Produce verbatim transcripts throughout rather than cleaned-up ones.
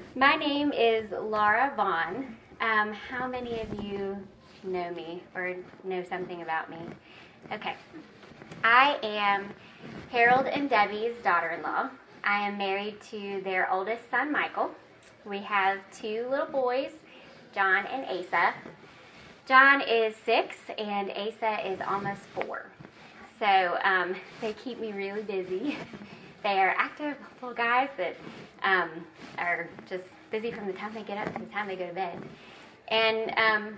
My name is Laura Vaughn. Um, how many of you know me or know something about me? Okay. I am Harold and Debbie's daughter-in-law. I am married to their oldest son, Michael. We have two little boys, John and Asa. John is six and Asa is almost four. So um, they keep me really busy. They are active little guys that um, are just busy from the time they get up to the time they go to bed. And um,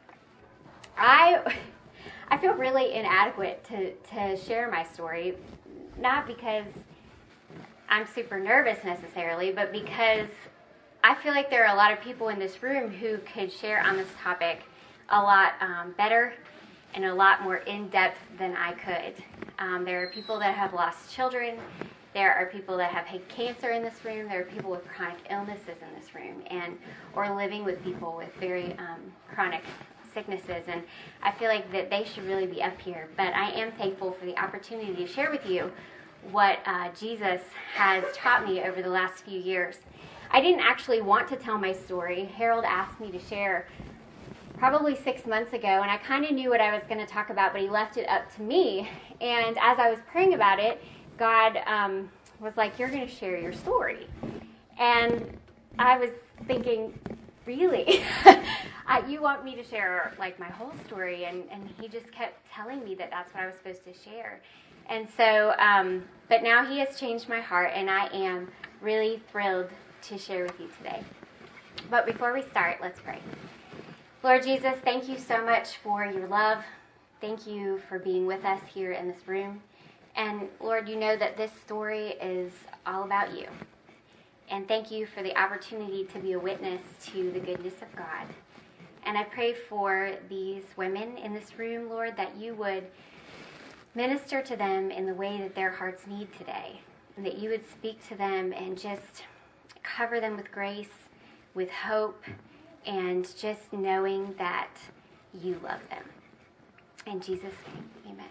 I I feel really inadequate to, to share my story, not because I'm super nervous necessarily, but because I feel like there are a lot of people in this room who could share on this topic a lot um, better and a lot more in-depth than I could. Um, there are people that have lost children. There are people that have had cancer in this room. There are people with chronic illnesses in this room, and or living with people with very um, chronic sicknesses. And I feel like that they should really be up here. But I am thankful for the opportunity to share with you what uh, Jesus has taught me over the last few years. I didn't actually want to tell my story. Harold asked me to share probably six months ago, and I kind of knew what I was going to talk about, but he left it up to me. And as I was praying about it, God um, was like, you're going to share your story. And I was thinking, really? I, you want me to share like my whole story? And, and he just kept telling me that that's what I was supposed to share. And so, um, but now he has changed my heart, and I am really thrilled to share with you today. But before we start, let's pray. Lord Jesus, thank you so much for your love. Thank you for being with us here in this room. And Lord, you know that this story is all about you. And thank you for the opportunity to be a witness to the goodness of God. And I pray for these women in this room, Lord, that you would minister to them in the way that their hearts need today. And that you would speak to them and just cover them with grace, with hope, and just knowing that you love them. In Jesus' name, amen.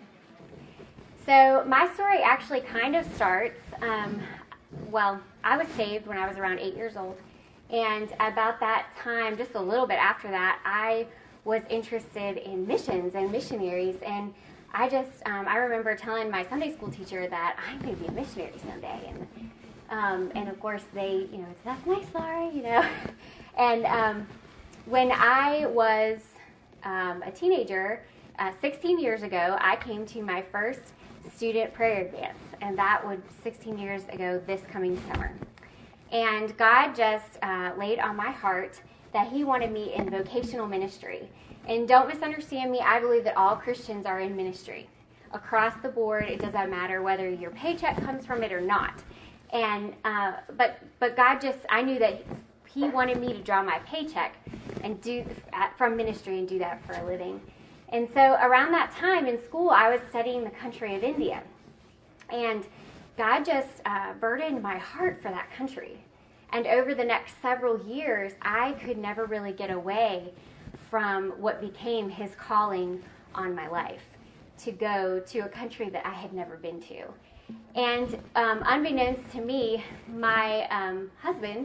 So my story actually kind of starts, um, well, I was saved when I was around eight years old. And about that time, just a little bit after that, I was interested in missions and missionaries. And I just, um, I remember telling my Sunday school teacher that I'm going to be a missionary someday. And um, and of course they, you know, that's nice, Laura, you know. And um, when I was um, a teenager, uh, sixteen years ago, I came to my first student prayer advance, and that was sixteen years ago this coming summer. And God just uh, laid on my heart that he wanted me in vocational ministry. And don't misunderstand me, I believe that all Christians are in ministry. Across the board, it doesn't matter whether your paycheck comes from it or not. And uh, but but God just, I knew that he wanted me to draw my paycheck and do from ministry and do that for a living. And so around that time in school, I was studying the country of India. And God just uh, burdened my heart for that country. And over the next several years, I could never really get away from what became his calling on my life, to go to a country that I had never been to. And um, unbeknownst to me, my um, husband,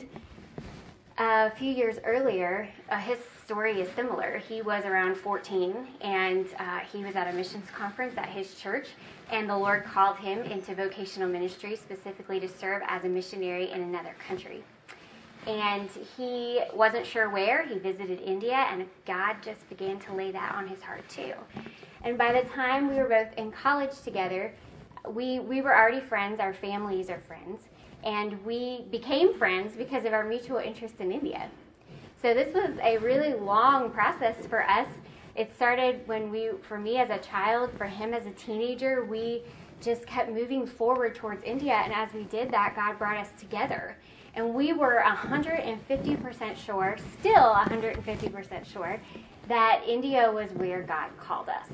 a few years earlier, uh, his story is similar. He was around fourteen, and uh, he was at a missions conference at his church, and the Lord called him into vocational ministry, specifically to serve as a missionary in another country. And he wasn't sure where. He visited India, and God just began to lay that on his heart too. And by the time we were both in college together, we, we were already friends. Our families are friends. And we became friends because of our mutual interest in India. So this was a really long process for us. It started when we, for me as a child, for him as a teenager, we just kept moving forward towards India. And as we did that, God brought us together. And we were one hundred fifty percent sure, still one hundred fifty percent sure, that India was where God called us.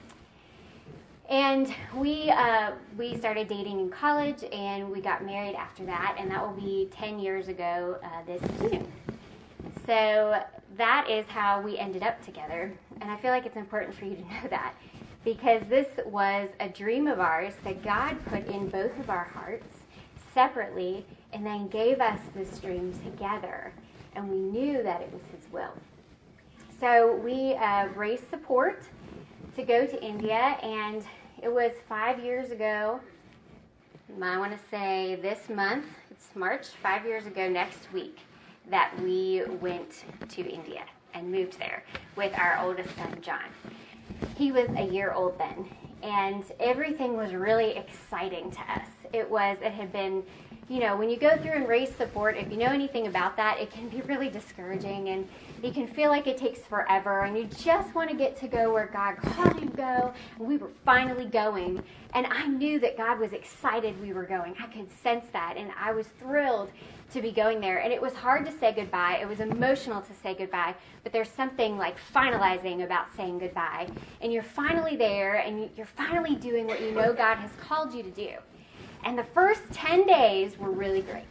And we uh, we started dating in college, and we got married after that, and that will be ten years ago uh, this June. So that is how we ended up together, and I feel like it's important for you to know that, because this was a dream of ours that God put in both of our hearts separately and then gave us this dream together, and we knew that it was his will. So we uh, raised support to go to India, and it was five years ago, I want to say this month, it's March, five years ago next week, that we went to India and moved there with our oldest son, John. He was a year old then, and everything was really exciting to us. It was, it had been, you know, when you go through and raise support, if you know anything about that, it can be really discouraging, and you can feel like it takes forever, and you just want to get to go where God called you to go, and we were finally going, and I knew that God was excited we were going. I could sense that, and I was thrilled to be going there, and it was hard to say goodbye. It was emotional to say goodbye, but there's something like finalizing about saying goodbye, and you're finally there, and you're finally doing what you know God has called you to do. And the first ten days were really great.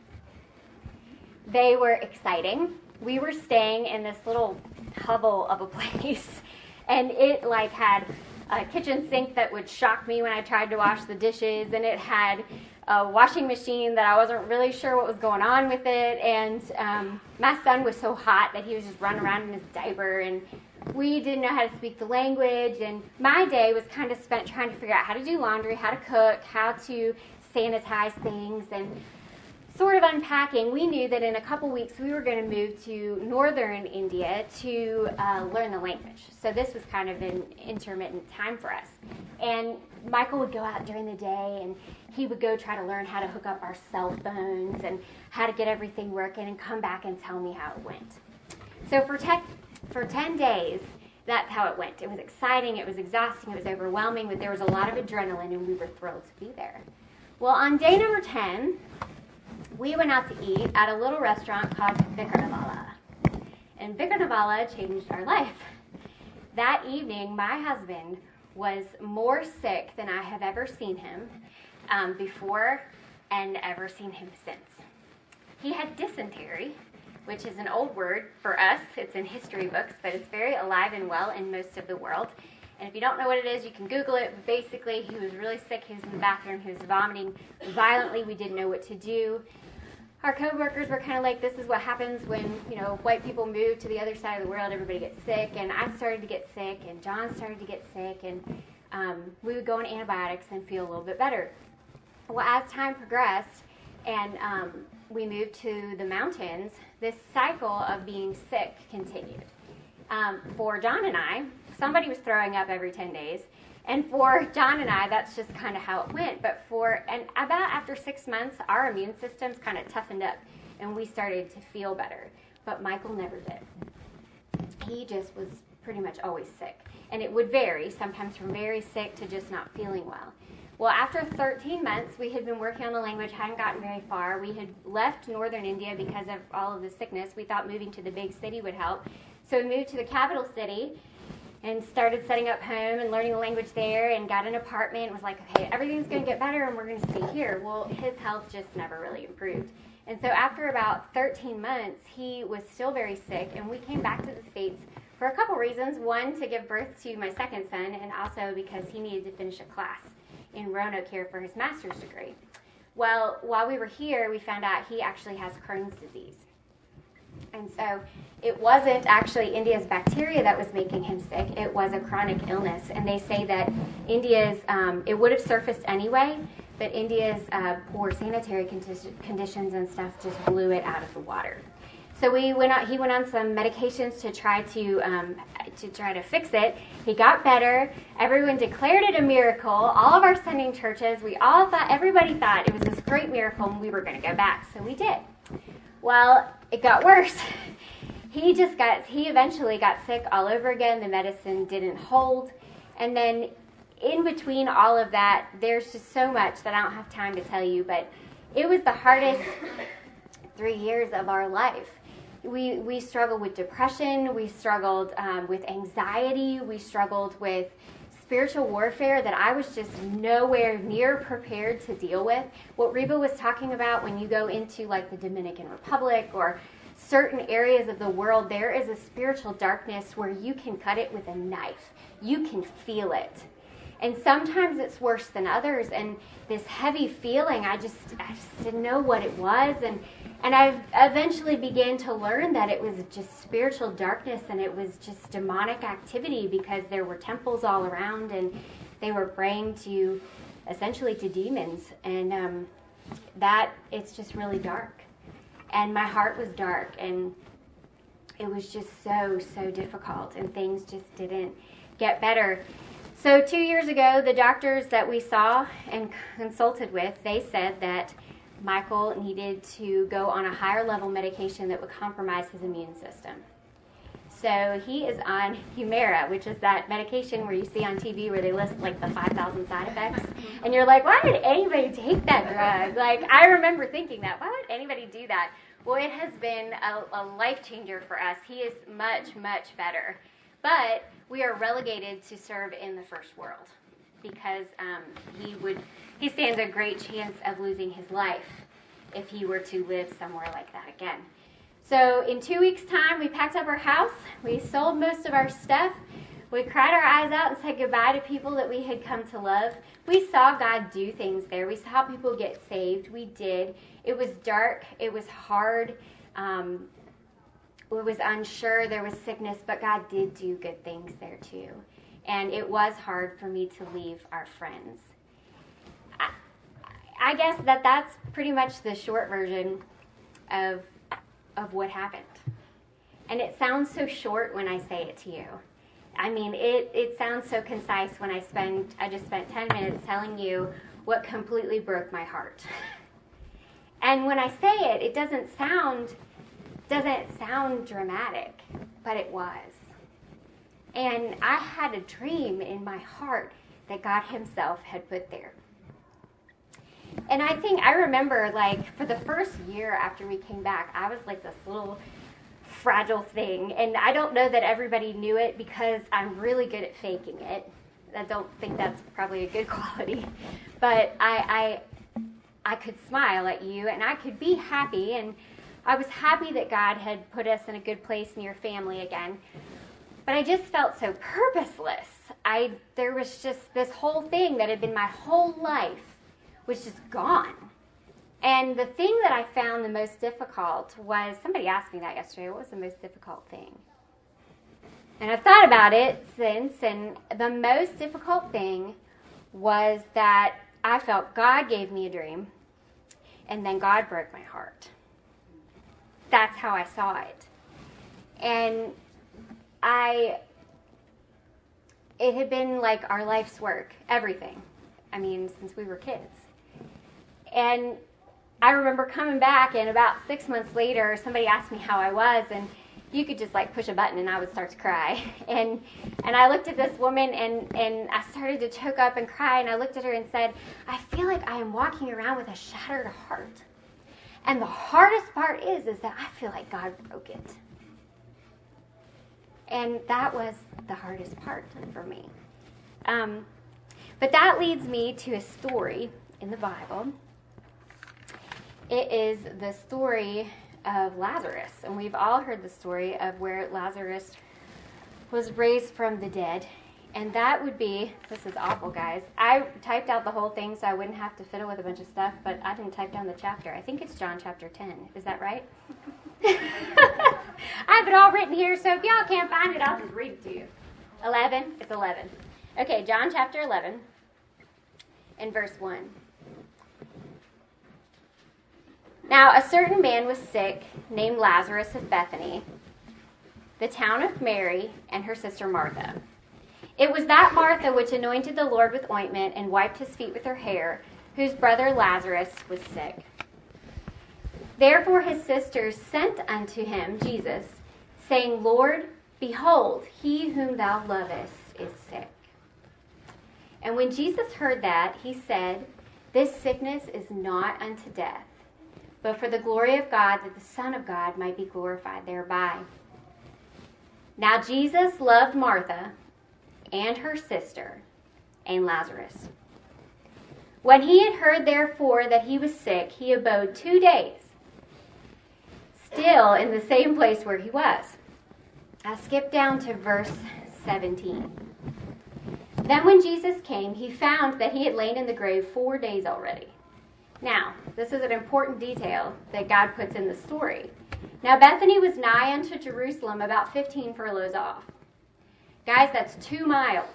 They were exciting. We were staying in this little hovel of a place, and it like had a kitchen sink that would shock me when I tried to wash the dishes, and it had a washing machine that I wasn't really sure what was going on with it, and um, my son was so hot that he was just running around in his diaper, and we didn't know how to speak the language, and my day was kind of spent trying to figure out how to do laundry, how to cook, how to sanitize things, and sort of unpacking. We knew that in a couple weeks we were going to move to northern India to uh, learn the language. So this was kind of an intermittent time for us. And Michael would go out during the day, and he would go try to learn how to hook up our cell phones and how to get everything working, and come back and tell me how it went. So for tech, for ten days, that's how it went. It was exciting, it was exhausting, it was overwhelming, but there was a lot of adrenaline, and we were thrilled to be there. Well, on day number ten, we went out to eat at a little restaurant called Vikarnavala. And Vikarnavala changed our life. That evening, my husband was more sick than I have ever seen him um, before and ever seen him since. He had dysentery, which is an old word for us. It's in history books, but it's very alive and well in most of the world. And if you don't know what it is, you can Google it. But basically, he was really sick. He was in the bathroom. He was vomiting violently. We didn't know what to do. Our coworkers were kind of like, this is what happens when, you know, white people move to the other side of the world. Everybody gets sick. And I started to get sick, and John started to get sick. And um, we would go on antibiotics and feel a little bit better. Well, as time progressed and um, we moved to the mountains, this cycle of being sick continued. Um, for John and I, somebody was throwing up every ten days. And for John and I, that's just kind of how it went. But for, and about after six months, our immune systems kind of toughened up, and we started to feel better. But Michael never did. He just was pretty much always sick. And it would vary, sometimes from very sick to just not feeling well. Well, after thirteen months, we had been working on the language, hadn't gotten very far. We had left northern India because of all of the sickness. We thought moving to the big city would help. So we moved to the capital city and started setting up home and learning the language there, and got an apartment and was like, okay, everything's going to get better and we're going to stay here. Well, his health just never really improved. And so after about thirteen months, he was still very sick, and we came back to the States for a couple reasons. One, to give birth to my second son, and also because he needed to finish a class in Roanoke here for his master's degree. Well, while we were here, we found out he actually has Crohn's disease. And so it wasn't actually India's bacteria that was making him sick. It was a chronic illness. And they say that India's, um, it would have surfaced anyway, but India's uh, poor sanitary condi- conditions and stuff just blew it out of the water. So we went on, he went on some medications to try to um, to try to fix it. He got better. Everyone declared it a miracle. All of our sending churches, we all thought, everybody thought it was this great miracle, and we were going to go back. So we did. Well, it got worse. He just got, he eventually got sick all over again. The medicine didn't hold. And then in between all of that, there's just so much that I don't have time to tell you, but it was the hardest three years of our life. We we struggled with depression. We struggled um, with anxiety. We struggled with spiritual warfare that I was just nowhere near prepared to deal with. What Reba was talking about, when you go into like the Dominican Republic or certain areas of the world, there is a spiritual darkness where you can cut it with a knife. You can feel it. And sometimes it's worse than others. And this heavy feeling, I just, I just didn't know what it was. And, and I eventually began to learn that it was just spiritual darkness and it was just demonic activity because there were temples all around and they were praying to, essentially to demons. And um, that, it's just really dark. And my heart was dark and it was just so, so difficult and things just didn't get better. So two years ago, the doctors that we saw and consulted with, they said that Michael needed to go on a higher level medication that would compromise his immune system. So he is on Humira, which is that medication where you see on T V where they list like the five thousand side effects. And you're like, why would anybody take that drug? Like, I remember thinking that. Why would anybody do that? Well, it has been a, a life changer for us. He is much, much better. But we are relegated to serve in the first world because um, he would he stands a great chance of losing his life if he were to live somewhere like that again. So in two weeks' time, we packed up our house. We sold most of our stuff. We cried our eyes out and said goodbye to people that we had come to love. We saw God do things there. We saw people get saved. We did. It was dark. It was hard. Um, it was unsure. There was sickness, but God did do good things there too. And it was hard for me to leave our friends. I, I guess that that's pretty much the short version of of what happened. And it sounds so short when I say it to you. I mean, it, it sounds so concise when I spend, I just spent ten minutes telling you what completely broke my heart. And when I say it, it doesn't sound, doesn't sound dramatic, but it was. And I had a dream in my heart that God himself had put there. And I think, I remember, like, for the first year after we came back, I was like this little fragile thing. And I don't know that everybody knew it because I'm really good at faking it. I don't think that's probably a good quality. But I, I, I could smile at you, and I could be happy. And I was happy that God had put us in a good place near family again. But I just felt so purposeless. I there was just this whole thing that had been my whole life was just gone. And the thing that I found the most difficult was, somebody asked me that yesterday, what was the most difficult thing? And I've thought about it since, and the most difficult thing was that I felt God gave me a dream, and then God broke my heart. That's how I saw it. And I, it had been like our life's work, everything. I mean, since we were kids. And I remember coming back, and about six months later, somebody asked me how I was, and you could just like push a button and I would start to cry. And and I looked at this woman, and, and I started to choke up and cry, and I looked at her and said, I feel like I am walking around with a shattered heart. And the hardest part is, is that I feel like God broke it. And that was the hardest part for me. Um, but that leads me to a story in the Bible. It is the story of Lazarus. And we've all heard the story of where Lazarus was raised from the dead. And that would be, this is awful, guys. I typed out the whole thing so I wouldn't have to fiddle with a bunch of stuff, but I didn't type down the chapter. I think it's John chapter ten. Is that right? I have it all written here, so if y'all can't find it, I'll just read it to you. eleven? It's eleven. Okay, John chapter eleven, and verse one. Now, a certain man was sick, named Lazarus of Bethany, the town of Mary, and her sister Martha. It was that Martha which anointed the Lord with ointment and wiped his feet with her hair, whose brother Lazarus was sick. Therefore his sisters sent unto him, Jesus, saying, Lord, behold, he whom thou lovest is sick. And when Jesus heard that, he said, This sickness is not unto death, but for the glory of God, that the Son of God might be glorified thereby. Now Jesus loved Martha and her sister and Lazarus. When he had heard therefore that he was sick, he abode two days, still in the same place where he was. I skip down to verse seventeen. Then when Jesus came, he found that he had lain in the grave four days already. Now, this is an important detail that God puts in the story. Now, Bethany was nigh unto Jerusalem, about fifteen furlongs off. Guys, that's two miles.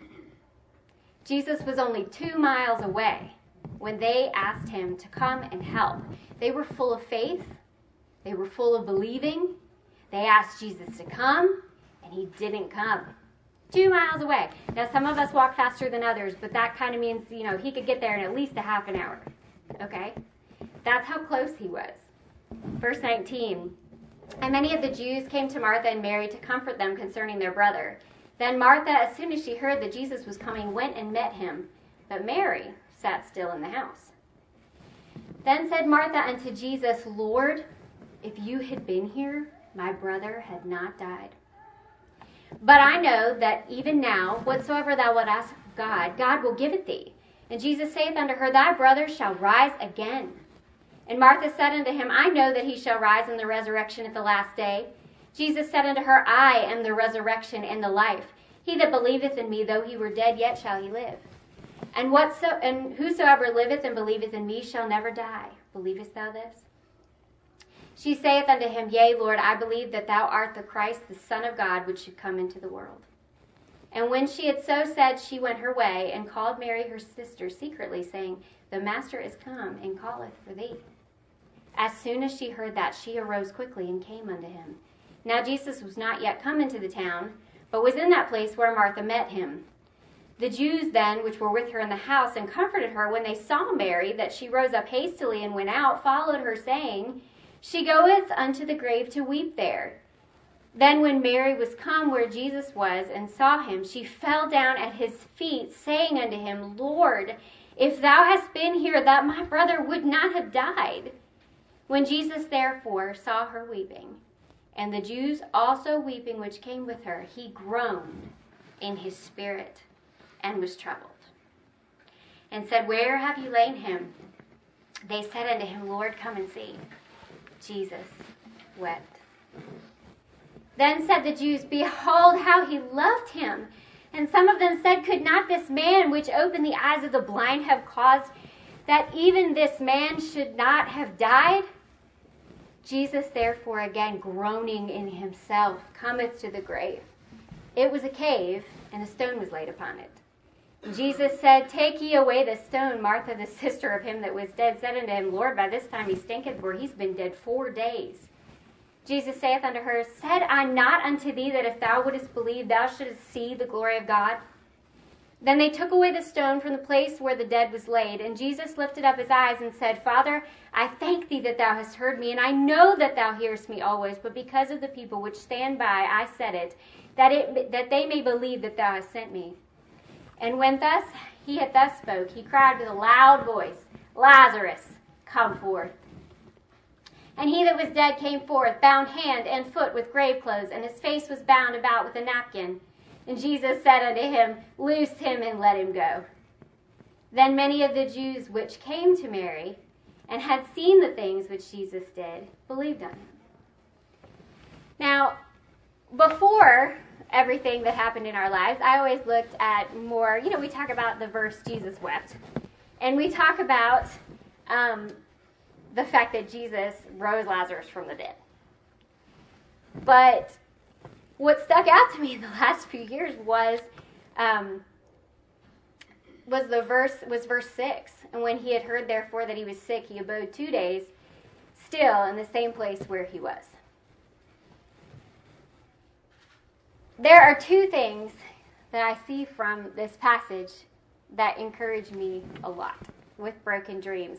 Jesus was only two miles away when they asked him to come and help. They were full of faith. They were full of believing. They asked Jesus to come, and he didn't come. Two miles away. Now, some of us walk faster than others, but that kind of means, you know, he could get there in at least a half an hour. Okay? That's how close he was. Verse nineteen. And many of the Jews came to Martha and Mary to comfort them concerning their brother. Then Martha, as soon as she heard that Jesus was coming, went and met him. But Mary sat still in the house. Then said Martha unto Jesus, Lord, if you had been here, my brother had not died. But I know that even now, whatsoever thou wilt ask God, God will give it thee. And Jesus saith unto her, Thy brother shall rise again. And Martha said unto him, I know that he shall rise in the resurrection at the last day. Jesus said unto her, I am the resurrection and the life. He that believeth in me, though he were dead, yet shall he live. And whatso and whosoever liveth and believeth in me shall never die. Believest thou this? She saith unto him, Yea, Lord, I believe that thou art the Christ, the Son of God, which should come into the world. And when she had so said, she went her way, and called Mary her sister secretly, saying, The Master is come, and calleth for thee. As soon as she heard that, she arose quickly, and came unto him. Now Jesus was not yet come into the town, but was in that place where Martha met him. The Jews then, which were with her in the house, and comforted her, when they saw Mary, that she rose up hastily and went out, followed her, saying, She goeth unto the grave to weep there. Then when Mary was come where Jesus was, and saw him, she fell down at his feet, saying unto him, Lord, if thou hadst been here, that my brother would not have died. When Jesus therefore saw her weeping, and the Jews also weeping which came with her, he groaned in his spirit, and was troubled, and said, Where have you laid him? They said unto him, Lord, come and see. Jesus wept. Then said the Jews, Behold how he loved him. And some of them said, Could not this man which opened the eyes of the blind have caused that even this man should not have died? Jesus therefore, again groaning in himself, cometh to the grave. It was a cave, and a stone was laid upon it. Jesus said, Take ye away the stone. Martha, the sister of him that was dead, said unto him, Lord, by this time he stinketh, for he's been dead four days. Jesus saith unto her, Said I not unto thee that if thou wouldest believe, thou shouldest see the glory of God? Then they took away the stone from the place where the dead was laid. And Jesus lifted up his eyes and said, Father, I thank thee that thou hast heard me, and I know that thou hearest me always, but because of the people which stand by, I said it, that it that they may believe that thou hast sent me. And when thus he had thus spoke, he cried with a loud voice, Lazarus, come forth. And he that was dead came forth, bound hand and foot with grave clothes, and his face was bound about with a napkin. And Jesus said unto him, Loose him and let him go. Then many of the Jews which came to Mary, and had seen the things which Jesus did, believed on him. Now, before everything that happened in our lives, I always looked at more, you know, we talk about the verse, Jesus wept. And we talk about um, the fact that Jesus rose Lazarus from the dead. But what stuck out to me in the last few years was um, was the verse was verse six. And when he had heard therefore that he was sick, he abode two days still in the same place where he was. There are two things that I see from this passage that encourage me a lot with broken dreams.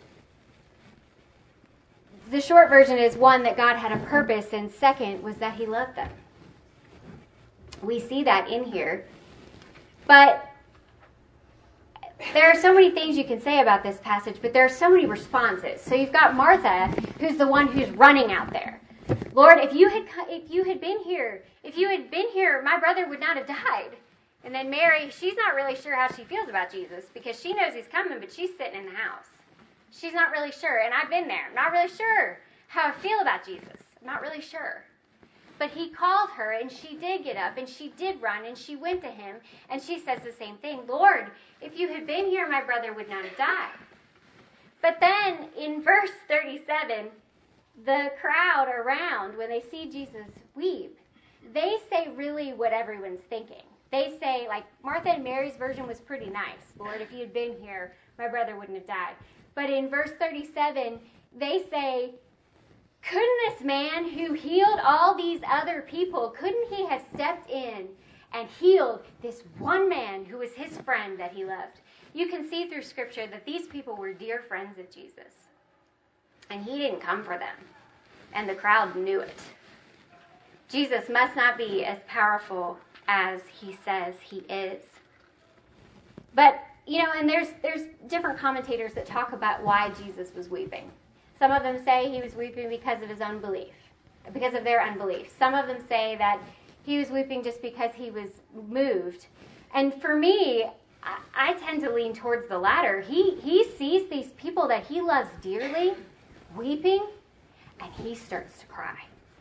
The short version is, one, that God had a purpose, and second was that he loved them. We see that in here. But there are so many things you can say about this passage, but there are so many responses. So you've got Martha, who's the one who's running out there. Lord, if you had if you had been here, if you had been here, my brother would not have died. And then Mary, she's not really sure how she feels about Jesus, because she knows he's coming, but she's sitting in the house. She's not really sure, and I've been there. I'm not really sure how I feel about Jesus. I'm not really sure. But he called her, and she did get up, and she did run, and she went to him, and she says the same thing. Lord, if you had been here, my brother would not have died. But then in verse thirty-seven, the crowd around, when they see Jesus weep, they say really what everyone's thinking. They say, like, Martha and Mary's version was pretty nice. Lord, if you had been here, my brother wouldn't have died. But in verse thirty-seven, they say, couldn't this man who healed all these other people, couldn't he have stepped in and healed this one man who was his friend that he loved? You can see through Scripture that these people were dear friends of Jesus. And he didn't come for them. And the crowd knew it. Jesus must not be as powerful as he says he is. But, you know, and there's there's different commentators that talk about why Jesus was weeping. Some of them say he was weeping because of his own belief, because of their unbelief. Some of them say that he was weeping just because he was moved. And for me, I, I tend to lean towards the latter. He, he sees these people that he loves dearly weeping, and he starts to cry.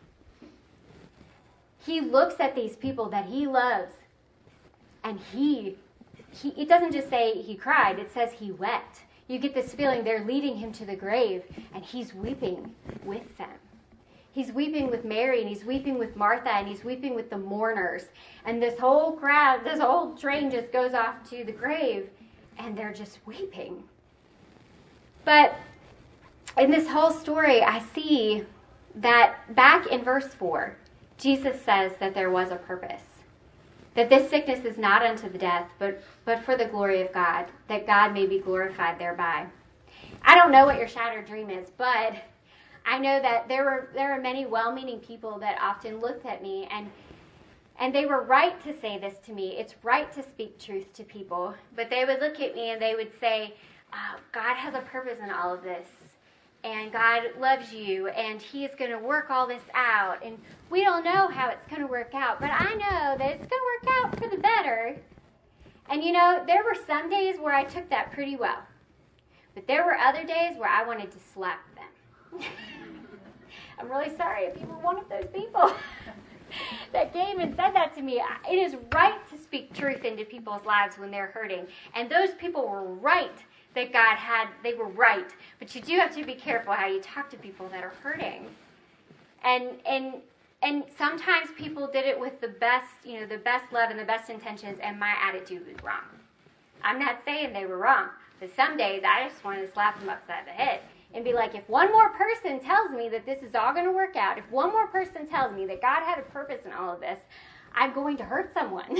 He looks at these people that he loves, and he, he, it doesn't just say he cried, it says he wept. You get this feeling they're leading him to the grave, and he's weeping with them. He's weeping with Mary, and he's weeping with Martha, and he's weeping with the mourners. And this whole crowd, this whole train just goes off to the grave, and they're just weeping. But in this whole story, I see that back in verse four, Jesus says that there was a purpose. That this sickness is not unto the death, but, but for the glory of God, that God may be glorified thereby. I don't know what your shattered dream is, but I know that there were there are many well-meaning people that often looked at me, and and they were right to say this to me. It's right to speak truth to people, but they would look at me and they would say, oh, God has a purpose in all of this. And God loves you, and he is going to work all this out. And we don't know how it's going to work out, but I know that it's going to work out for the better. And you know, there were some days where I took that pretty well. But there were other days where I wanted to slap them. I'm really sorry if you were one of those people that came and said that to me. It is right to speak truth into people's lives when they're hurting. And those people were right that God had, they were right. But you do have to be careful how you talk to people that are hurting. And and and sometimes people did it with the best, you know, the best love and the best intentions, and my attitude was wrong. I'm not saying they were wrong, but some days I just wanted to slap them upside the head and be like, if one more person tells me that this is all going to work out, if one more person tells me that God had a purpose in all of this, I'm going to hurt someone.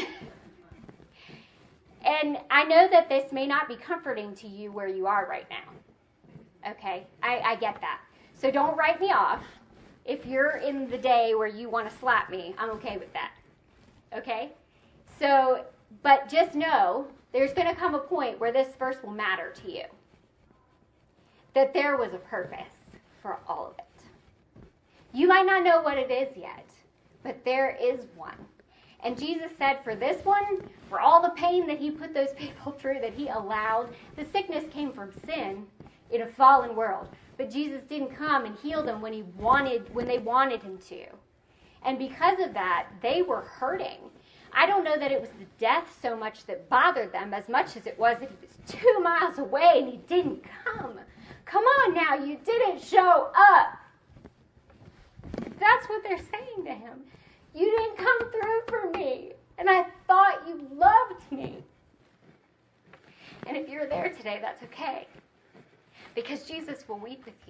And I know that this may not be comforting to you where you are right now. Okay? I, I get that. So don't write me off. If you're in the day where you want to slap me, I'm okay with that. Okay? So, but just know, there's going to come a point where this verse will matter to you. That there was a purpose for all of it. You might not know what it is yet, but there is one. And Jesus said for this one, for all the pain that he put those people through, that he allowed, the sickness came from sin in a fallen world. But Jesus didn't come and heal them when he wanted, when they wanted him to. And because of that, they were hurting. I don't know that it was the death so much that bothered them as much as it was that he was two miles away and he didn't come. Come on now, you didn't show up. That's what they're saying to him. You didn't come through for me, and I thought you loved me. And if you're there today, that's okay, because Jesus will weep with you.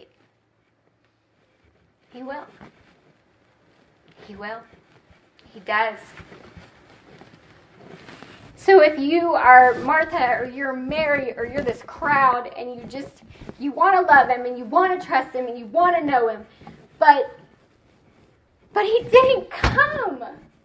He will. He will. He does. So if you are Martha, or you're Mary, or you're this crowd, and you just, you want to love him, and you want to trust him, and you want to know him, but But he didn't come.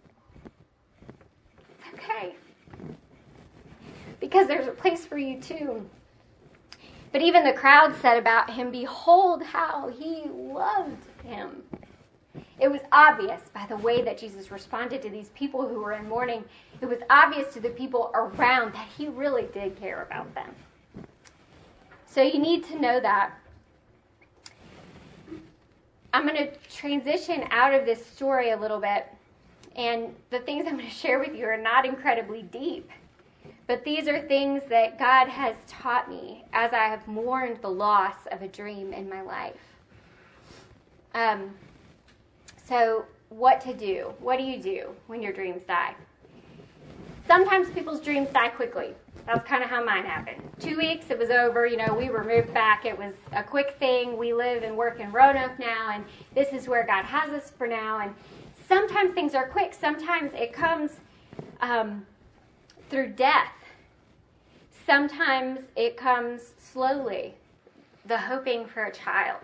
It's okay. Because there's a place for you too. But even the crowd said about him, behold how he loved him. It was obvious by the way that Jesus responded to these people who were in mourning. It was obvious to the people around that he really did care about them. So you need to know that. I'm going to transition out of this story a little bit, and the things I'm going to share with you are not incredibly deep, but these are things that God has taught me as I have mourned the loss of a dream in my life. Um, so what to do? What do you do when your dreams die? Sometimes people's dreams die quickly. That's kind of how mine happened. Two weeks, it was over. You know, we were moved back. It was a quick thing. We live and work in Roanoke now, and this is where God has us for now. And sometimes things are quick. Sometimes it comes um, through death. Sometimes it comes slowly, the hoping for a child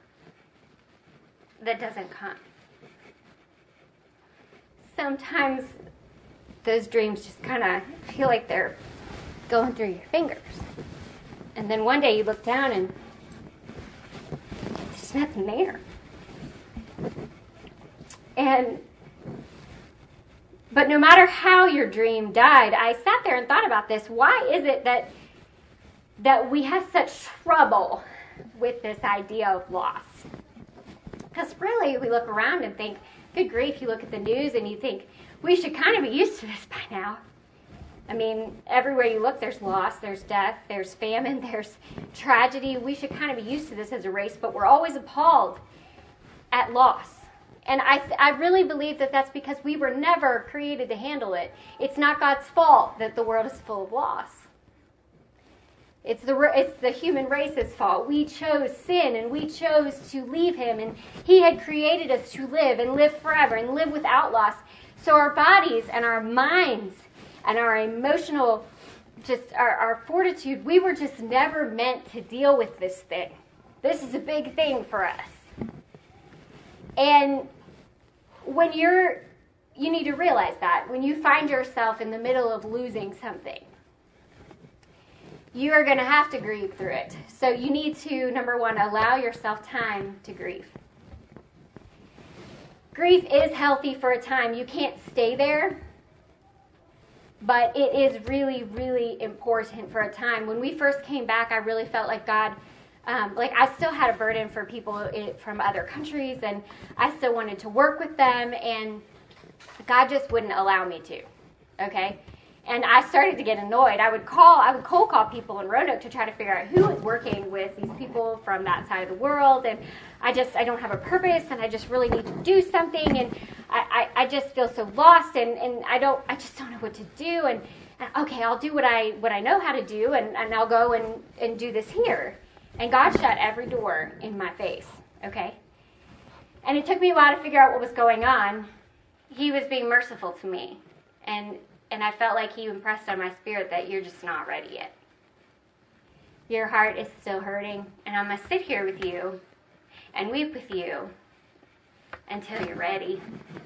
that doesn't come. Sometimes those dreams just kind of feel like they're going through your fingers. And then one day you look down and there's nothing there. And, but no matter how your dream died, I sat there and thought about this. Why is it that, that we have such trouble with this idea of loss? Because really, we look around and think, good grief, you look at the news and you think, we should kind of be used to this by now. I mean, everywhere you look, there's loss, there's death, there's famine, there's tragedy. We should kind of be used to this as a race, but we're always appalled at loss. And I th- I really believe that that's because we were never created to handle it. It's not God's fault that the world is full of loss. It's the it's the human race's fault. We chose sin, and we chose to leave Him, and He had created us to live and live forever and live without loss. So our bodies and our minds and our emotional, just our, our fortitude, we were just never meant to deal with this thing. This is a big thing for us. And when you're, you need to realize that. When you find yourself in the middle of losing something, you are going to have to grieve through it. So you need to, number one, allow yourself time to grieve. Grief is healthy for a time. You can't stay there. But it is really, really important for a time. When we first came back, I really felt like God, um, like I still had a burden for people in, from other countries, and I still wanted to work with them, and God just wouldn't allow me to, okay? And I started to get annoyed. I would call, I would cold call people in Roanoke to try to figure out who was working with these people from that side of the world, and I just, I don't have a purpose, and I just really need to do something, and I, I, I just feel so lost, and, and I don't, I just don't know what to do, and, and okay, I'll do what I, what I know how to do, and, and I'll go and, and do this here. And God shut every door in my face, okay? And it took me a while to figure out what was going on. He was being merciful to me, and and I felt like He impressed on my spirit that you're just not ready yet. Your heart is still hurting, and I'm going to sit here with you and weep with you until you're ready.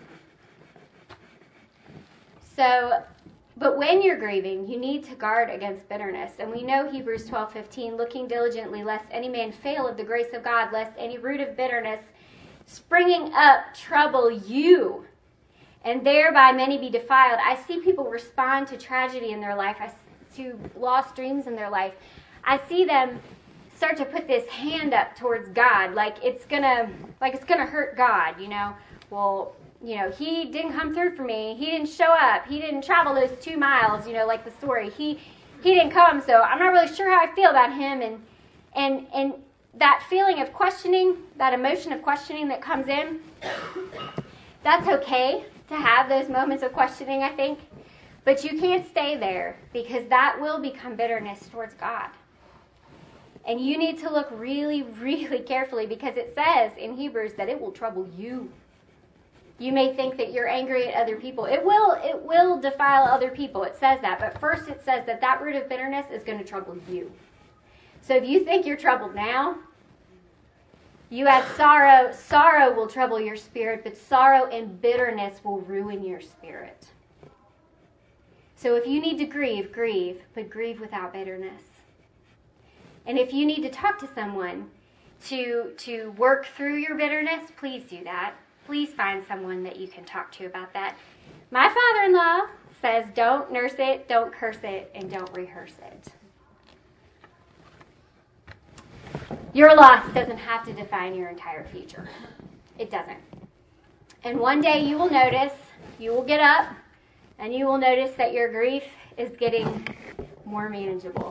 So, but when you're grieving, you need to guard against bitterness. And we know Hebrews twelve fifteen, looking diligently lest any man fail of the grace of God, lest any root of bitterness springing up trouble you, and thereby many be defiled. I see people respond to tragedy in their life, I, to lost dreams in their life. I see them start to put this hand up towards God, like it's gonna, like it's gonna hurt God, you know. Well, you know, He didn't come through for me. He didn't show up. He didn't travel those two miles, you know, like the story. He he didn't come, so I'm not really sure how I feel about Him. And and and that feeling of questioning, that emotion of questioning that comes in, that's okay to have those moments of questioning, I think. But you can't stay there, because that will become bitterness towards God. And you need to look really, really carefully, because it says in Hebrews that it will trouble you. You may think that you're angry at other people. It will, it will defile other people. It says that. But first it says that that root of bitterness is going to trouble you. So if you think you're troubled now, you add sorrow. Sorrow will trouble your spirit, but sorrow and bitterness will ruin your spirit. So if you need to grieve, grieve, but grieve without bitterness. And if you need to talk to someone to, to work through your bitterness, please do that. Please find someone that you can talk to about that. My father-in-law says don't nurse it, don't curse it, and don't rehearse it. Your loss doesn't have to define your entire future. It doesn't. And one day you will notice, you will get up, and you will notice that your grief is getting more manageable.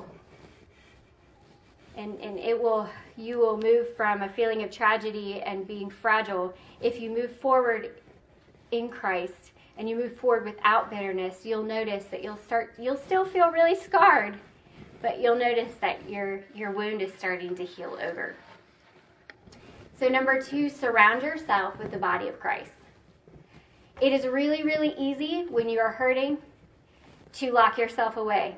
And, and it will, you will move from a feeling of tragedy and being fragile. If you move forward in Christ and you move forward without bitterness, you'll notice that you'll start, you'll still feel really scarred, but you'll notice that your, your wound is starting to heal over. So number two, surround yourself with the body of Christ. It is really, really easy when you are hurting to lock yourself away.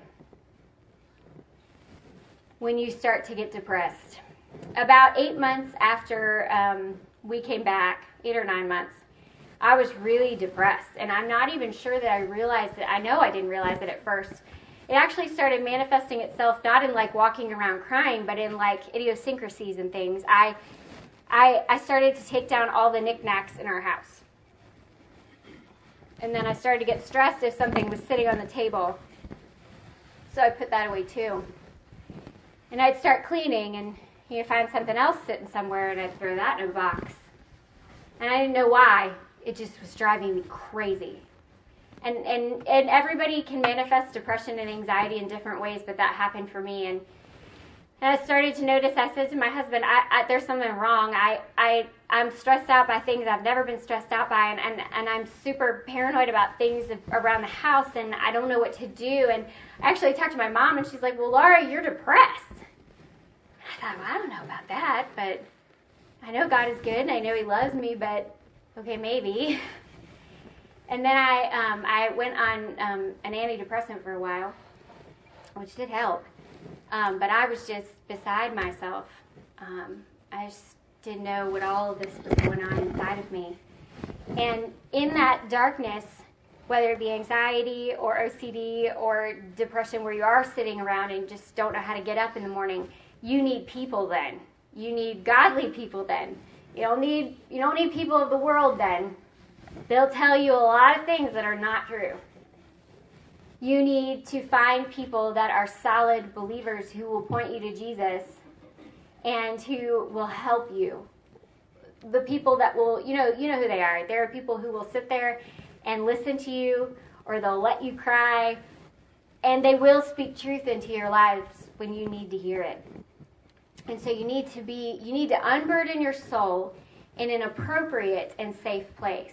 When you start to get depressed. About eight months after um, we came back, eight or nine months, I was really depressed. And I'm not even sure that I realized it. I know I didn't realize it at first. It actually started manifesting itself not in like walking around crying, but in like idiosyncrasies and things. I, I, I started to take down all the knickknacks in our house. And then I started to get stressed if something was sitting on the table. So I put that away too. And I'd start cleaning, and you'd find something else sitting somewhere, and I'd throw that in a box. And I didn't know why. It just was driving me crazy. And and and everybody can manifest depression and anxiety in different ways, but that happened for me. And, and I started to notice, I said to my husband, I, I, there's something wrong. I, I, I'm stressed out by things I've never been stressed out by, and, and, and I'm super paranoid about things around the house, and I don't know what to do. And I actually talked to my mom, and she's like, well, Laura, you're depressed. I thought, well, I don't know about that, but I know God is good, and I know He loves me, but okay, maybe. And then I um, I went on um, an antidepressant for a while, which did help. Um, but I was just beside myself. Um, I just didn't know what all of this was going on inside of me. And in that darkness, whether it be anxiety or O C D or depression where you are sitting around and just don't know how to get up in the morning, you need people then. You need godly people then. You don't need you don't need people of the world then. They'll tell you a lot of things that are not true. You need to find people that are solid believers who will point you to Jesus and who will help you. The people that will, you know, you know who they are. There are people who will sit there and listen to you, or they'll let you cry, and they will speak truth into your lives when you need to hear it. And so you need to be, you need to unburden your soul in an appropriate and safe place.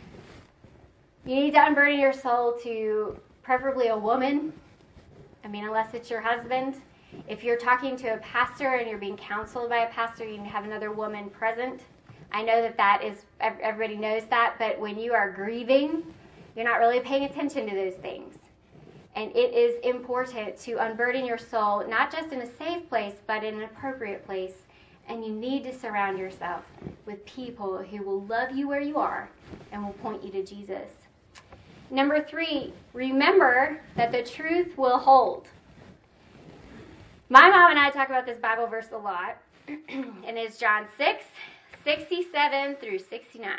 You need to unburden your soul to preferably a woman. I mean, unless it's your husband. If you're talking to a pastor and you're being counseled by a pastor, you need to have another woman present. I know that that is, everybody knows that, but when you are grieving, you're not really paying attention to those things. And it is important to unburden your soul, not just in a safe place, but in an appropriate place. And you need to surround yourself with people who will love you where you are and will point you to Jesus. Number three, remember that the truth will hold. My mom and I talk about this Bible verse a lot, and it's John six, sixty-seven through sixty-nine.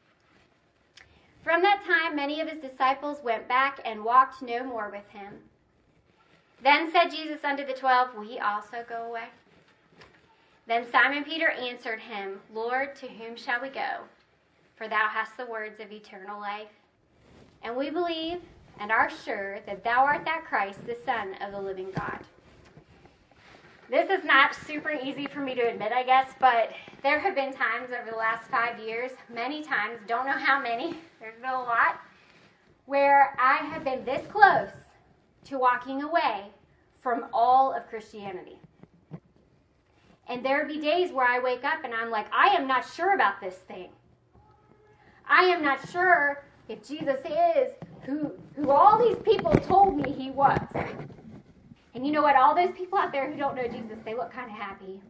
From that time, many of his disciples went back and walked no more with him. Then said Jesus unto the twelve, will ye also go away? Then Simon Peter answered him, Lord, to whom shall we go? For thou hast the words of eternal life. And we believe and are sure that thou art that Christ, the Son of the living God. This is not super easy for me to admit, I guess, but there have been times over the last five years, many times, don't know how many, there's been a lot, where I have been this close to walking away from all of Christianity. And there be days where I wake up and I'm like, I am not sure about this thing. I am not sure if Jesus is who, who all these people told me he was. And you know what? All those people out there who don't know Jesus, they look kind of happy.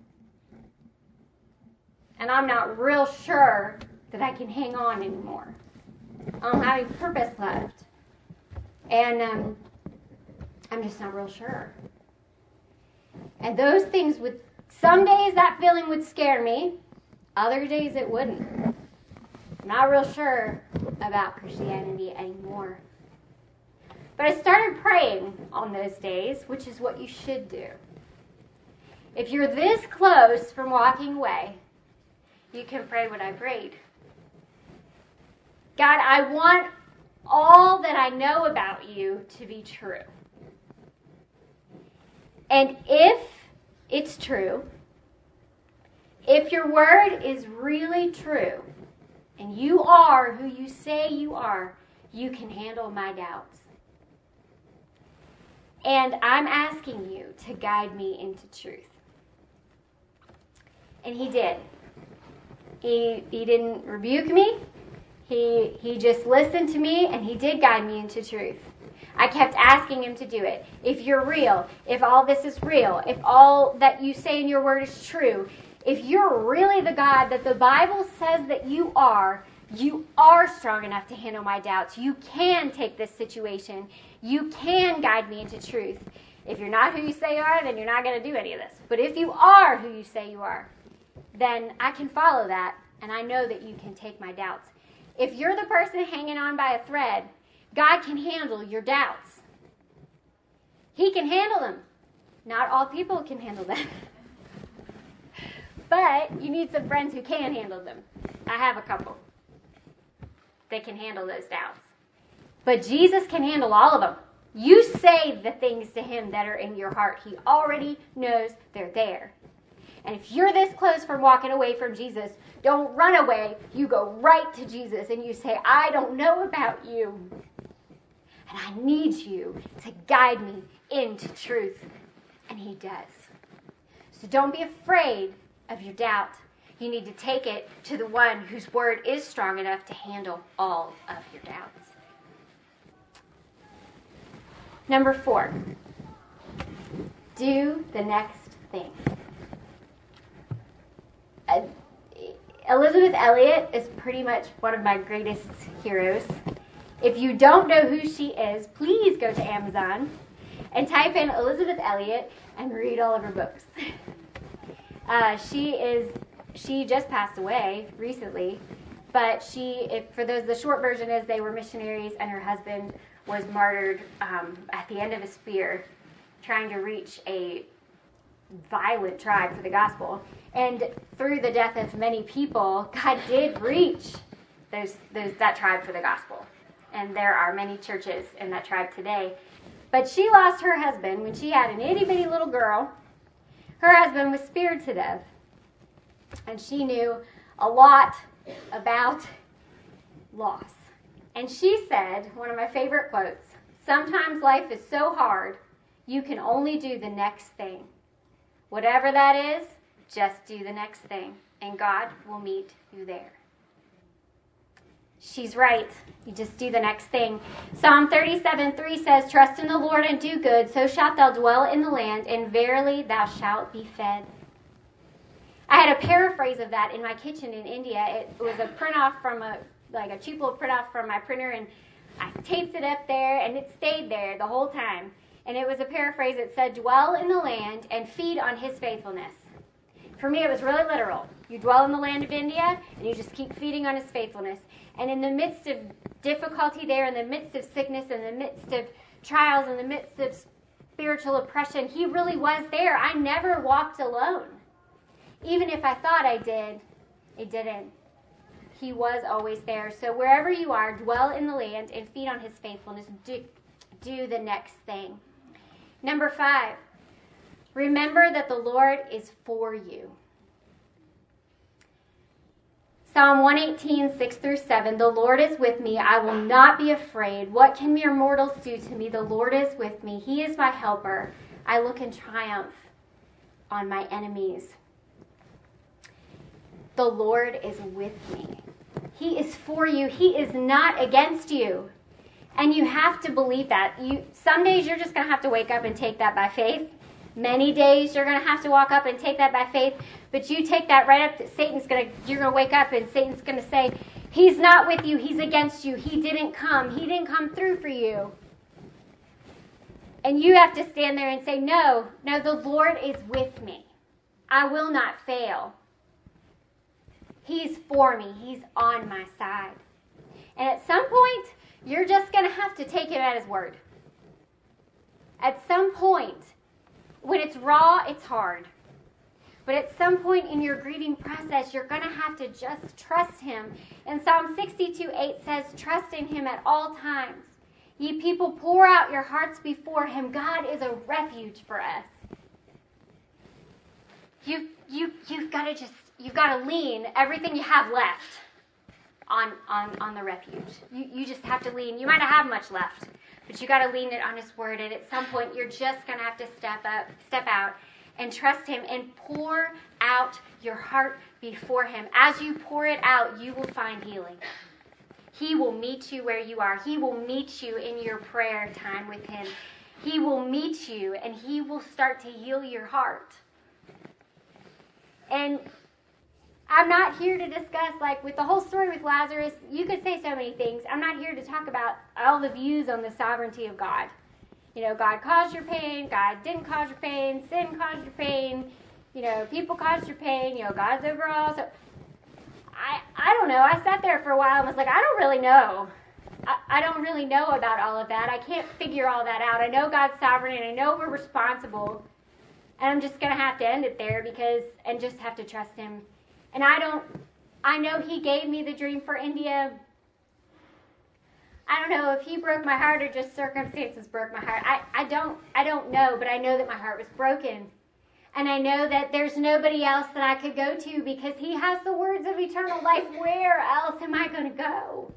And I'm not real sure that I can hang on anymore. I don't have any purpose left. And um, I'm just not real sure. And those things would, some days that feeling would scare me. Other days it wouldn't. I'm not real sure about Christianity anymore. But I started praying on those days, which is what you should do. If you're this close from walking away, you can pray what I prayed. God, I want all that I know about you to be true. And if it's true, if your word is really true, and you are who you say you are, you can handle my doubts. And I'm asking you to guide me into truth. And he did. He, he didn't rebuke me. He, he just listened to me, and he did guide me into truth. I kept asking him to do it. If you're real, if all this is real, if all that you say in your word is true, if you're really the God that the Bible says that you are, you are strong enough to handle my doubts. You can take this situation. You can guide me into truth. If you're not who you say you are, then you're not going to do any of this. But if you are who you say you are, then I can follow that, and I know that you can take my doubts. If you're the person hanging on by a thread, God can handle your doubts. He can handle them. Not all people can handle them. But you need some friends who can handle them. I have a couple that can handle those doubts. But Jesus can handle all of them. You say the things to him that are in your heart. He already knows they're there. And if you're this close from walking away from Jesus, don't run away. You go right to Jesus and you say, I don't know about you. And I need you to guide me into truth. And he does. So don't be afraid of your doubt. You need to take it to the one whose word is strong enough to handle all of your doubts. Number four, do the next thing. Uh, Elizabeth Elliot is pretty much one of my greatest heroes. If you don't know who she is, please go to Amazon and type in Elizabeth Elliot and read all of her books. Uh, she is, she just passed away recently, but she, if, for those, the short version is they were missionaries and her husband was martyred um, at the end of a spear trying to reach a violent tribe for the gospel. And through the death of many people, God did reach those, those, that tribe for the gospel. And there are many churches in that tribe today. But she lost her husband when she had an itty-bitty little girl. Her husband was speared to death. And she knew a lot about loss. And she said, one of my favorite quotes, sometimes life is so hard, you can only do the next thing. Whatever that is, just do the next thing, and God will meet you there. She's right. You just do the next thing. Psalm thirty-seven three says, trust in the Lord and do good, so shalt thou dwell in the land, and verily thou shalt be fed. I had a paraphrase of that in my kitchen in India. It was a print off from a, like a cheap little print off from my printer, and I taped it up there, and it stayed there the whole time. And it was a paraphrase that said, dwell in the land and feed on his faithfulness. For me, it was really literal. You dwell in the land of India, and you just keep feeding on his faithfulness. And in the midst of difficulty there, in the midst of sickness, in the midst of trials, in the midst of spiritual oppression, he really was there. I never walked alone. Even if I thought I did, it didn't. He was always there. So wherever you are, dwell in the land and feed on his faithfulness. Do, do the next thing. Number five, remember that the Lord is for you. Psalm one eighteen, six through seven, the Lord is with me, I will not be afraid. What can mere mortals do to me? The Lord is with me. He is my helper. I look in triumph on my enemies. The Lord is with me. He is for you. He is not against you. And you have to believe that. You, some days you're just going to have to wake up and take that by faith. Many days you're going to have to walk up and take that by faith. But you take that right up to Satan's going to, you're going to wake up and Satan's going to say, he's not with you. He's against you. He didn't come. He didn't come through for you. And you have to stand there and say, no, no, the Lord is with me. I will not fail. He's for me. He's on my side. And at some point, you're just going to have to take him at his word. At some point, when it's raw, it's hard. But at some point in your grieving process, you're going to have to just trust him. And Psalm sixty-two eight says, trust in him at all times. Ye people, pour out your hearts before him. God is a refuge for us. You, you, you've got to just, you've got to lean everything you have left on, on, on the refuge. You, you just have to lean. You might not have much left, but you got to lean it on his word. And at some point, you're just going to have to step up, step out and trust him and pour out your heart before him. As you pour it out, you will find healing. He will meet you where you are. He will meet you in your prayer time with him. He will meet you and he will start to heal your heart. And I'm not here to discuss, like with the whole story with Lazarus, you could say so many things. I'm not here to talk about all the views on the sovereignty of God. You know, God caused your pain, God didn't cause your pain, sin caused your pain, you know, people caused your pain, you know, God's overall. So I I don't know. I sat there for a while and was like, I don't really know. I, I don't really know about all of that. I can't figure all that out. I know God's sovereign and I know we're responsible. And I'm just going to have to end it there because, and just have to trust him. And I don't, I know he gave me the dream for India. I don't know if he broke my heart or just circumstances broke my heart. I, I don't I don't know, but I know that my heart was broken. And I know that there's nobody else that I could go to because he has the words of eternal life. Where else am I going to go?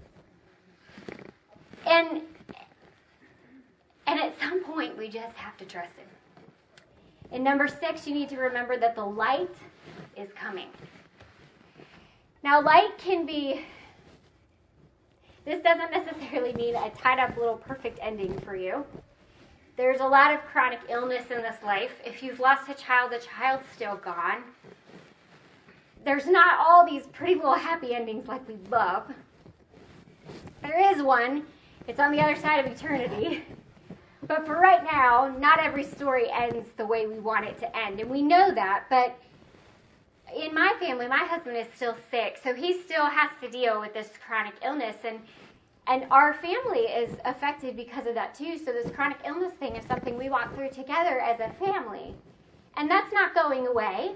And, and at some point, we just have to trust him. In number six, you need to remember that the light is coming. Now, light can be... This doesn't necessarily mean a tied-up little perfect ending for you. There's a lot of chronic illness in this life. If you've lost a child, the child's still gone. There's not all these pretty little happy endings like we love. There is one. It's on the other side of eternity. But for right now, not every story ends the way we want it to end. And we know that, but in my family, my husband is still sick, so he still has to deal with this chronic illness, and and our family is affected because of that too. So this chronic illness thing is something we walk through together as a family, and that's not going away.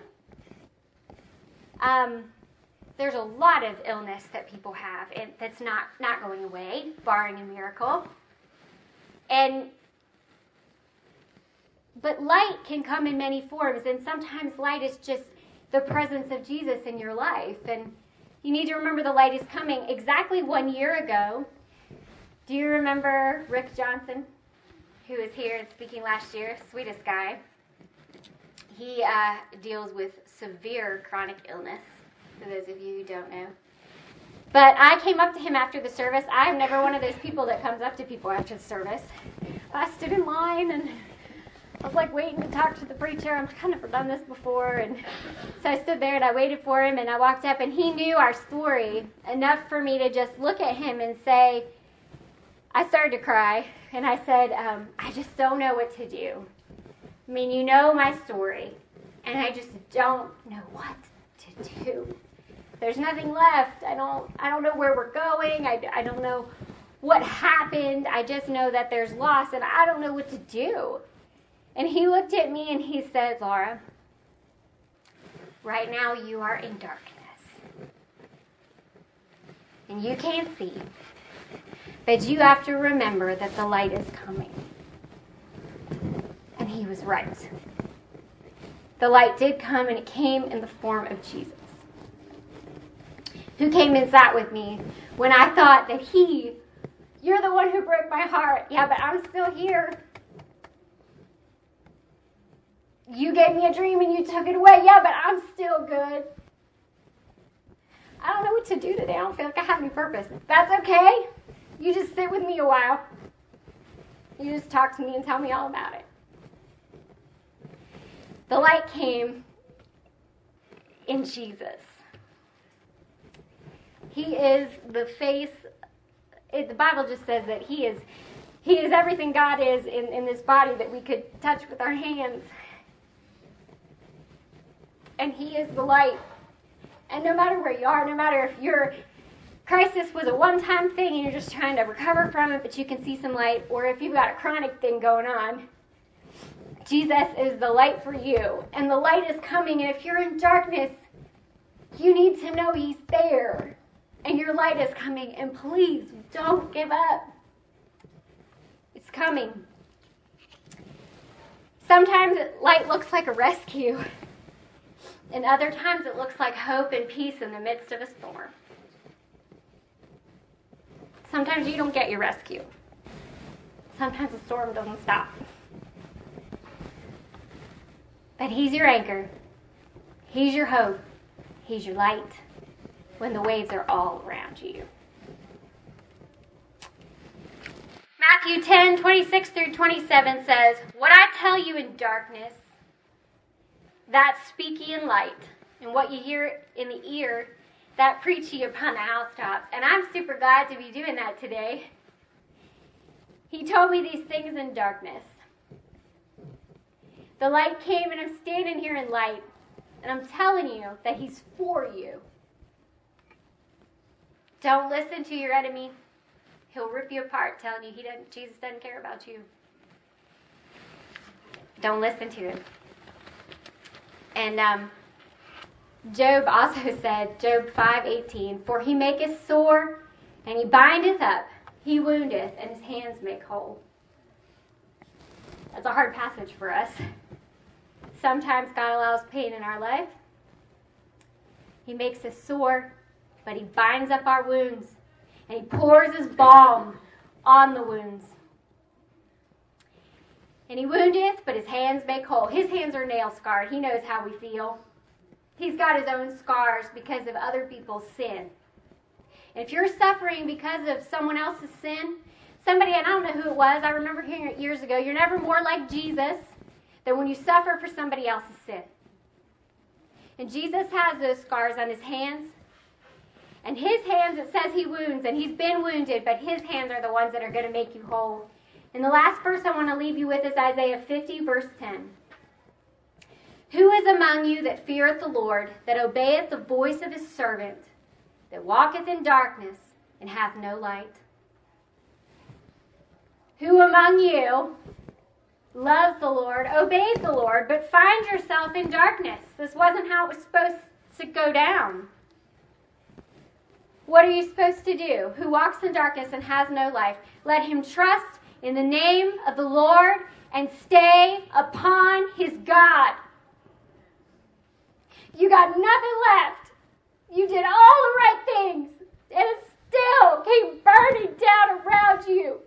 Um, there's a lot of illness that people have, and that's not not going away, barring a miracle. And but light can come in many forms, and sometimes light is just the presence of Jesus in your life. And you need to remember the light is coming. Exactly one year ago, do you remember Rick Johnson, who was here and speaking last year? Sweetest guy. He uh, deals with severe chronic illness, for those of you who don't know. But I came up to him after the service. I'm never one of those people that comes up to people after the service. I stood in line and I was like waiting to talk to the preacher. I've kind of done this before. And so I stood there and I waited for him and I walked up and he knew our story enough for me to just look at him and say, I started to cry and I said, um, I just don't know what to do. I mean, you know my story and I just don't know what to do. There's nothing left. I don't, I don't know where we're going. I, I don't know what happened. I just know that there's loss and I don't know what to do. And he looked at me and he said, Laura, right now you are in darkness. And you can't see. But you have to remember that the light is coming. And he was right. The light did come and it came in the form of Jesus, who came and sat with me when I thought that he, you're the one who broke my heart. Yeah, but I'm still here. You gave me a dream and you took it away. Yeah, but I'm still good. I don't know what to do today. I don't feel like I have any purpose. That's okay. You just sit with me a while. You just talk to me and tell me all about it. The light came in Jesus. He is the face. It, the Bible just says that he is he is everything God is in, in this body that we could touch with our hands. And he is the light. And no matter where you are, no matter if your crisis was a one-time thing and you're just trying to recover from it, but you can see some light, or if you've got a chronic thing going on, Jesus is the light for you, and the light is coming, and if you're in darkness, you need to know he's there, and your light is coming, and please don't give up. It's coming. Sometimes light looks like a rescue, and other times it looks like hope and peace in the midst of a storm. Sometimes you don't get your rescue. Sometimes the storm doesn't stop. But he's your anchor. He's your hope. He's your light when the waves are all around you. Matthew ten, twenty-six through twenty-seven says, "What I tell you in darkness, that speak ye in light, and what you hear in the ear, that preach ye upon the housetops." And I'm super glad to be doing that today. He told me these things in darkness. The light came, and I'm standing here in light, and I'm telling you that he's for you. Don't listen to your enemy. He'll rip you apart, telling you he doesn't, Jesus doesn't care about you. Don't listen to him. And um, Job also said, Job five eighteen, "For he maketh sore, and he bindeth up. He woundeth, and his hands make whole." That's a hard passage for us. Sometimes God allows pain in our life. He makes us sore, but he binds up our wounds, and he pours his balm on the wounds. And he woundeth, but his hands make whole. His hands are nail scarred. He knows how we feel. He's got his own scars because of other people's sin. And if you're suffering because of someone else's sin, somebody, and I don't know who it was, I remember hearing it years ago, you're never more like Jesus than when you suffer for somebody else's sin. And Jesus has those scars on his hands. And his hands, it says he wounds, and he's been wounded, but his hands are the ones that are going to make you whole. And the last verse I want to leave you with is Isaiah fifty, verse ten. "Who is among you that feareth the Lord, that obeyeth the voice of his servant, that walketh in darkness, and hath no light?" Who among you loves the Lord, obeys the Lord, but finds yourself in darkness? This wasn't how it was supposed to go down. What are you supposed to do? Who walks in darkness and has no life? Let him trust in the name of the Lord and stay upon his God. You got nothing left. You did all the right things, and it still came burning down around you.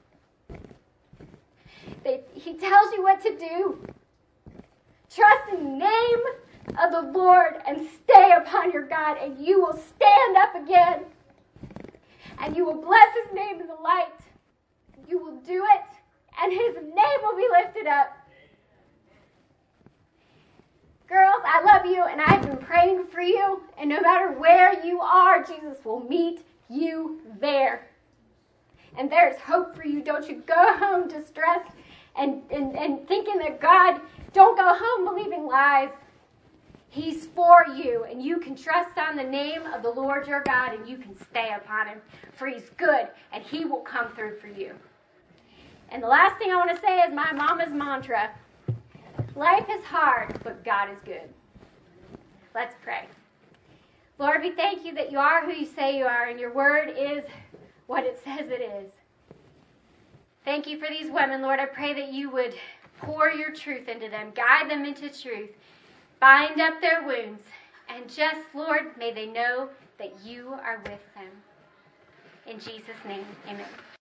They, he tells you what to do. Trust in the name of the Lord and stay upon your God, and you will stand up again. And you will bless his name in the light. You will do it, and his name will be lifted up. Girls, I love you, and I've been praying for you, and no matter where you are, Jesus will meet you there. And there's hope for you. Don't you go home distressed and, and, and thinking that God, don't go home believing lies. He's for you, and you can trust on the name of the Lord your God, and you can stay upon him, for he's good, and he will come through for you. And the last thing I want to say is my mama's mantra: life is hard, but God is good. Let's pray. Lord, we thank you that you are who you say you are, and your word is what it says it is. Thank you for these women, Lord. I pray that you would pour your truth into them, guide them into truth, bind up their wounds, and just, Lord, may they know that you are with them. In Jesus' name, amen.